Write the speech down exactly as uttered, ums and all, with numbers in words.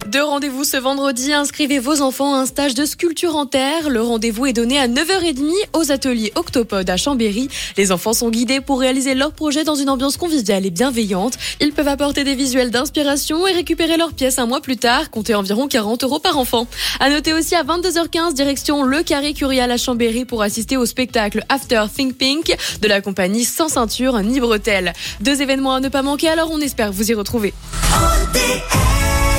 Deux rendez-vous ce vendredi. Inscrivez vos enfants à un stage de sculpture en terre. Le rendez-vous est donné à neuf heures trente aux ateliers Octopode à Chambéry. Les enfants sont guidés pour réaliser leur projet dans une ambiance conviviale et bienveillante. Ils peuvent apporter des visuels d'inspiration et récupérer leurs pièces un mois plus tard. Comptez environ quarante euros par enfant. À noter aussi à vingt-deux heures quinze, direction le Carré Curial à Chambéry pour assister au spectacle After Think Pink de la compagnie Sans Ceinture ni Bretelles. Deux événements à ne pas manquer, alors on espère vous y retrouver. O D S